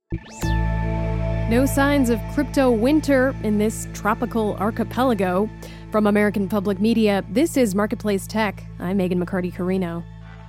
No signs of crypto winter in this tropical archipelago. From American Public Media, this is Marketplace Tech. I'm Megan McCarty-Carino.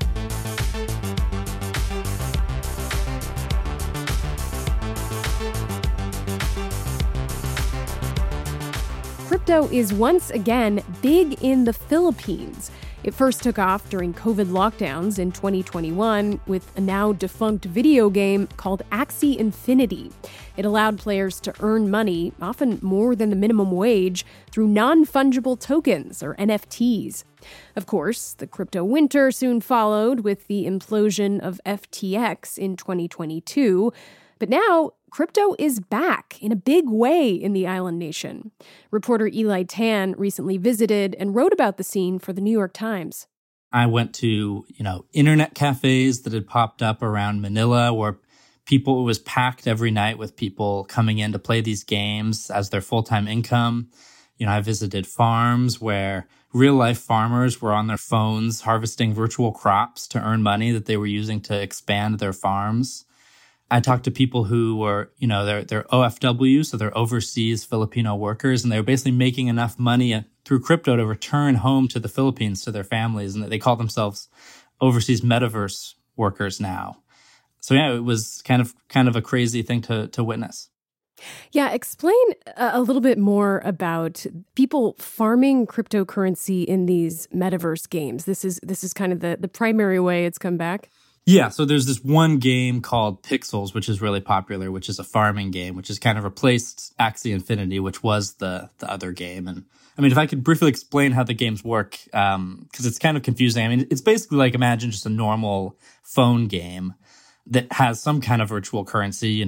Crypto is once again big in the Philippines. It first took off during COVID lockdowns in 2021 with a now defunct video game called Axie Infinity. It allowed players to earn money, often more than the minimum wage, through non-fungible tokens, or NFTs. Of course, the crypto winter soon followed with the implosion of FTX in 2022. But now, crypto is back in a big way in the island nation. Reporter Eli Tan recently visited and wrote about the scene for the New York Times. I went to, internet cafes that had popped up around Manila where it was packed every night with people coming in to play these games as their full-time income. I visited farms where real-life farmers were on their phones harvesting virtual crops to earn money that they were using to expand their farms. I talked to people who were, they're OFW, so they're overseas Filipino workers, and they were basically making enough money through crypto to return home to the Philippines to their families, and they call themselves overseas metaverse workers now. So yeah, it was kind of a crazy thing to witness. Yeah, explain a little bit more about people farming cryptocurrency in these metaverse games. This is kind of the primary way it's come back. Yeah, so there's this one game called Pixels, which is really popular, which is a farming game, which has kind of replaced Axie Infinity, which was the other game. And I mean, if I could briefly explain how the games work, because it's kind of confusing. I mean, it's basically like imagine just a normal phone game that has some kind of virtual currency,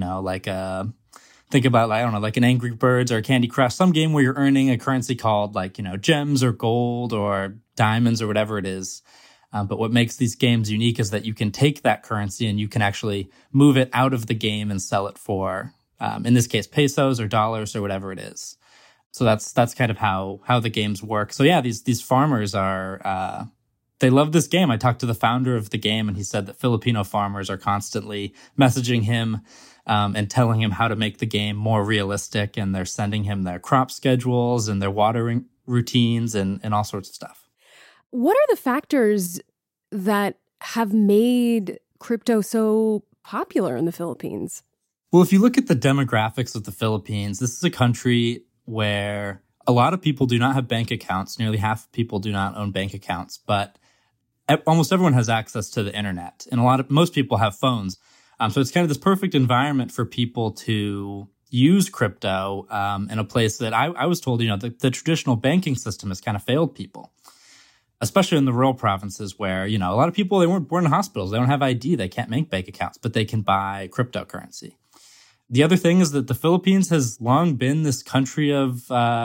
think about, like an Angry Birds or a Candy Crush, some game where you're earning a currency called gems or gold or diamonds or whatever it is. But what makes these games unique is that you can take that currency and you can actually move it out of the game and sell it for, in this case, pesos or dollars or whatever it is. So that's kind of how the games work. So yeah, these farmers are, they love this game. I talked to the founder of the game and he said that Filipino farmers are constantly messaging him, and telling him how to make the game more realistic. And they're sending him their crop schedules and their watering routines and all sorts of stuff. What are the factors that have made crypto so popular in the Philippines? Well, if you look at the demographics of the Philippines, this is a country where a lot of people do not have bank accounts. Nearly half of people do not own bank accounts, but almost everyone has access to the internet. And most people have phones. So it's kind of this perfect environment for people to use crypto in a place that I was told, the traditional banking system has kind of failed people. Especially in the rural provinces where, a lot of people, they weren't born in hospitals. They don't have ID. They can't make bank accounts, but they can buy cryptocurrency. The other thing is that the Philippines has long been this country of,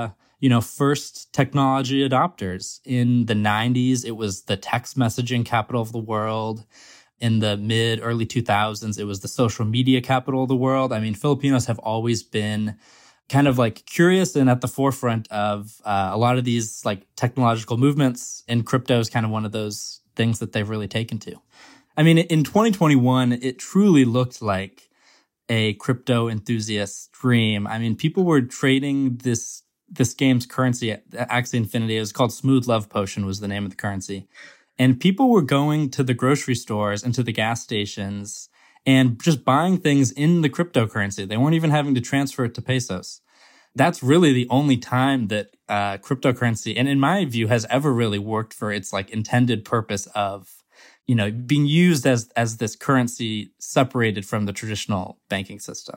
first technology adopters. In the 90s, it was the text messaging capital of the world. In the early 2000s, it was the social media capital of the world. I mean, Filipinos have always been kind of curious and at the forefront of a lot of these technological movements, and crypto is kind of one of those things that they've really taken to. I mean, in 2021, it truly looked like a crypto enthusiast's dream. I mean, people were trading this game's currency, Axie Infinity. It was called Smooth Love Potion was the name of the currency. And people were going to the grocery stores and to the gas stations and just buying things in the cryptocurrency. They weren't even having to transfer it to pesos. That's really the only time that cryptocurrency, and in my view, has ever really worked for its intended purpose of, being used as this currency separated from the traditional banking system.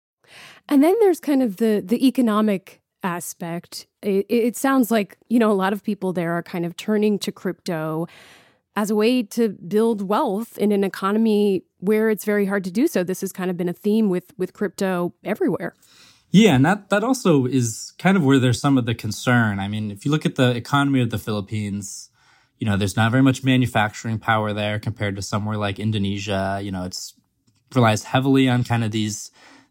And then there's kind of the economic aspect. It sounds like, a lot of people there are kind of turning to crypto as a way to build wealth in an economy where it's very hard to do so. This has kind of been a theme with crypto everywhere. Yeah, and that also is kind of where there's some of the concern. I mean, if you look at the economy of the Philippines, there's not very much manufacturing power there compared to somewhere like Indonesia. It's relies heavily on kind of these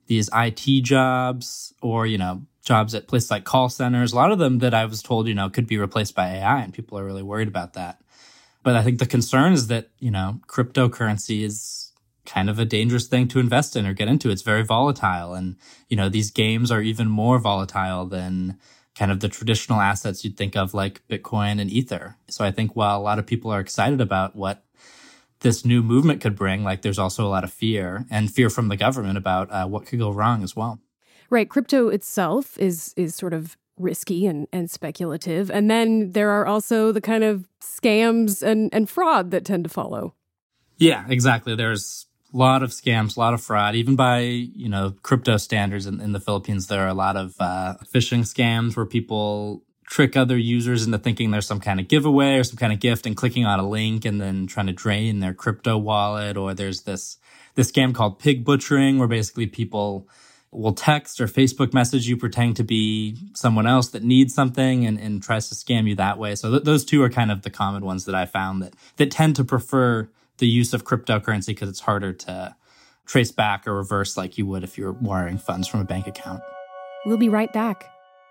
IT jobs or, jobs at places like call centers. A lot of them that I was told, could be replaced by AI, and people are really worried about that. But I think the concern is that, cryptocurrency is kind of a dangerous thing to invest in or get into. It's very volatile. And, these games are even more volatile than kind of the traditional assets you'd think of like Bitcoin and Ether. So I think while a lot of people are excited about what this new movement could bring, like there's also a lot of fear from the government about what could go wrong as well. Right. Crypto itself is sort of risky and speculative. And then there are also the kind of scams and fraud that tend to follow. Yeah, exactly. There's a lot of scams, a lot of fraud. Even by, crypto standards in the Philippines, there are a lot of phishing scams where people trick other users into thinking there's some kind of giveaway or some kind of gift and clicking on a link and then trying to drain their crypto wallet. Or there's this scam called pig butchering, where basically people will text or Facebook message you pretending to be someone else that needs something and tries to scam you that way. So those two are kind of the common ones that I found that tend to prefer the use of cryptocurrency because it's harder to trace back or reverse like you would if you were wiring funds from a bank account. We'll be right back.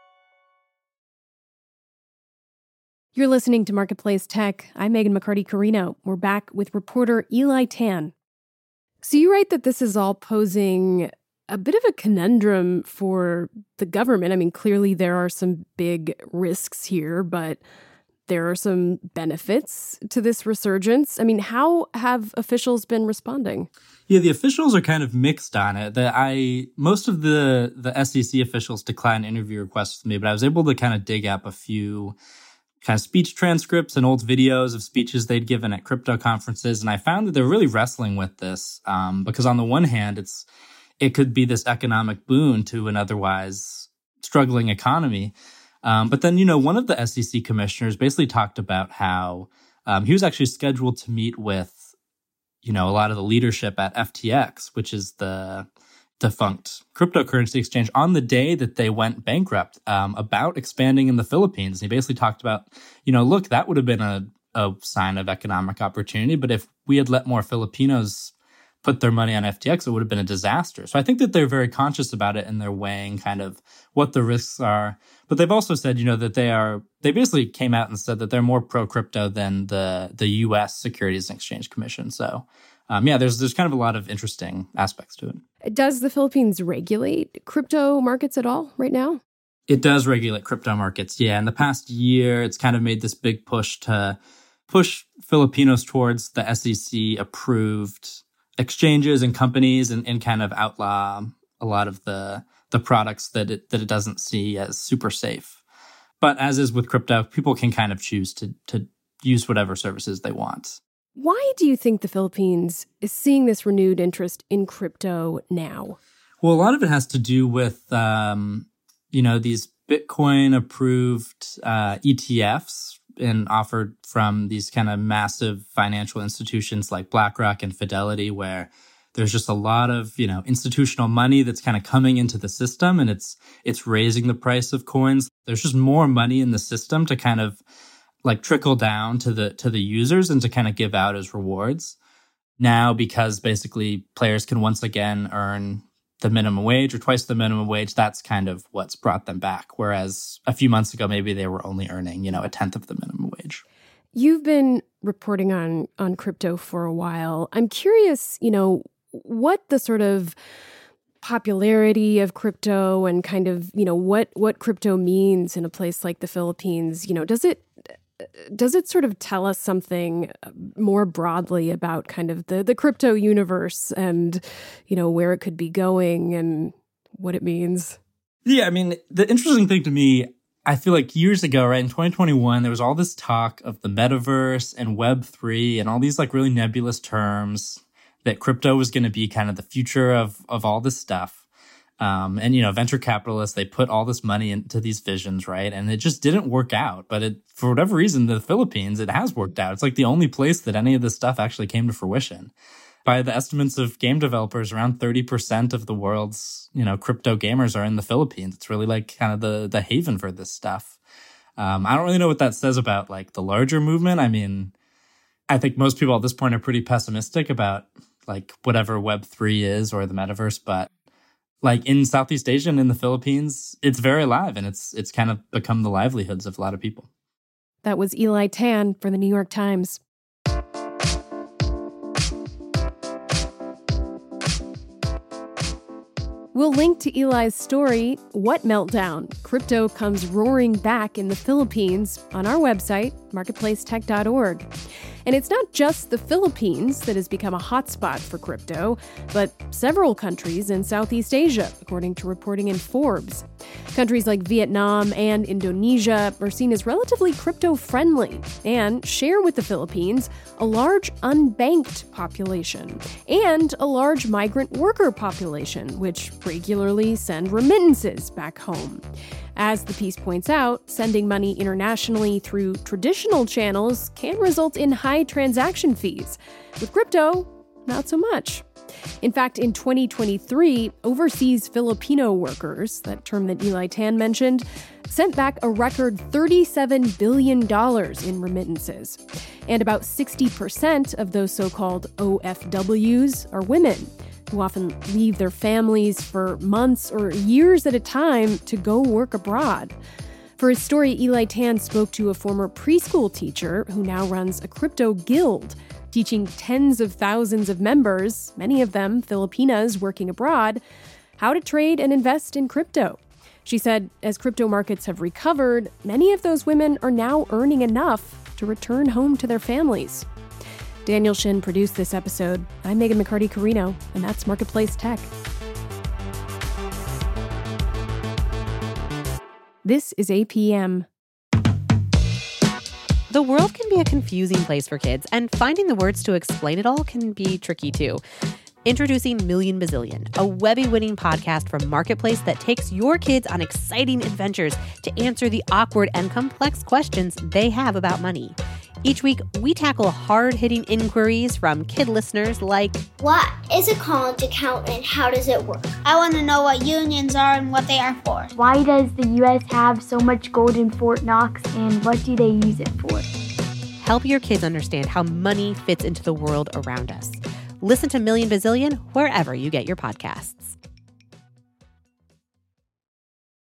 You're listening to Marketplace Tech. I'm Megan McCarty-Carino. We're back with reporter Eli Tan. So you write that this is all posing a bit of a conundrum for the government. I mean, clearly there are some big risks here, but there are some benefits to this resurgence. I mean, how have officials been responding? Yeah, the officials are kind of mixed on it. Most of the SEC officials declined interview requests with me, but I was able to kind of dig up a few kind of speech transcripts and old videos of speeches they'd given at crypto conferences. And I found that they're really wrestling with this because on the one hand, it could be this economic boon to an otherwise struggling economy. But then, one of the SEC commissioners basically talked about how he was actually scheduled to meet with, a lot of the leadership at FTX, which is the defunct cryptocurrency exchange, on the day that they went bankrupt, about expanding in the Philippines. And he basically talked about, look, that would have been a sign of economic opportunity. But if we had let more Filipinos put their money on FTX, it would have been a disaster. So I think that they're very conscious about it and they're weighing kind of what the risks are. But they've also said, that they basically came out and said that they're more pro-crypto than the U.S. Securities and Exchange Commission. So, there's kind of a lot of interesting aspects to it. Does the Philippines regulate crypto markets at all right now? It does regulate crypto markets. Yeah. In the past year, it's kind of made this big push to push Filipinos towards the SEC-approved exchanges and companies and kind of outlaw a lot of the products that it doesn't see as super safe. But as is with crypto, people can kind of choose to use whatever services they want. Why do you think the Philippines is seeing this renewed interest in crypto now? Well, a lot of it has to do with, these Bitcoin-approved ETFs and offered from these kind of massive financial institutions like BlackRock and Fidelity, where there's just a lot of, institutional money that's kind of coming into the system and it's raising the price of coins. There's just more money in the system to kind of like trickle down to the users and to kind of give out as rewards. Now, because basically players can once again earn the minimum wage or twice the minimum wage, that's kind of what's brought them back. Whereas a few months ago, maybe they were only earning, a tenth of the minimum wage. You've been reporting on crypto for a while. I'm curious, what the sort of popularity of crypto and kind of, what crypto means in a place like the Philippines. Does it sort of tell us something more broadly about kind of the crypto universe and, where it could be going and what it means? Yeah, I mean, the interesting thing to me, I feel like years ago, right, in 2021, there was all this talk of the metaverse and Web3 and all these like really nebulous terms that crypto was going to be kind of the future of all this stuff. And venture capitalists, they put all this money into these visions, right? And it just didn't work out. But for whatever reason, the Philippines, it has worked out. It's like the only place that any of this stuff actually came to fruition. By the estimates of game developers, around 30% of the world's, crypto gamers are in the Philippines. It's really like kind of the haven for this stuff. I don't really know what that says about like the larger movement. I mean, I think most people at this point are pretty pessimistic about like whatever Web3 is or the metaverse, but like in Southeast Asia and in the Philippines, it's very alive and it's kind of become the livelihoods of a lot of people. That was Eli Tan for the New York Times. We'll link to Eli's story, What Meltdown? Crypto Comes Roaring Back in the Philippines, on our website, marketplacetech.org. And it's not just the Philippines that has become a hotspot for crypto, but several countries in Southeast Asia, according to reporting in Forbes. Countries like Vietnam and Indonesia are seen as relatively crypto-friendly and share with the Philippines a large unbanked population and a large migrant worker population, which regularly send remittances back home. As the piece points out, sending money internationally through traditional channels can result in high transaction fees. With crypto, not so much. In fact, in 2023, overseas Filipino workers, that term that Eli Tan mentioned, sent back a record $37 billion in remittances. And about 60% of those so-called OFWs are women, who often leave their families for months or years at a time to go work abroad. For his story, Eli Tan spoke to a former preschool teacher who now runs a crypto guild, teaching tens of thousands of members, many of them Filipinas working abroad, how to trade and invest in crypto. She said, as crypto markets have recovered, many of those women are now earning enough to return home to their families. Daniel Shin produced this episode. I'm Megan McCarty-Carino, and that's Marketplace Tech. This is APM. The world can be a confusing place for kids, and finding the words to explain it all can be tricky too. Introducing Million Bazillion, a Webby-winning podcast from Marketplace that takes your kids on exciting adventures to answer the awkward and complex questions they have about money. Each week, we tackle hard-hitting inquiries from kid listeners like, what is a college account and how does it work? I want to know what unions are and what they are for. Why does the U.S. have so much gold in Fort Knox and what do they use it for? Help your kids understand how money fits into the world around us. Listen to Million Bazillion wherever you get your podcasts.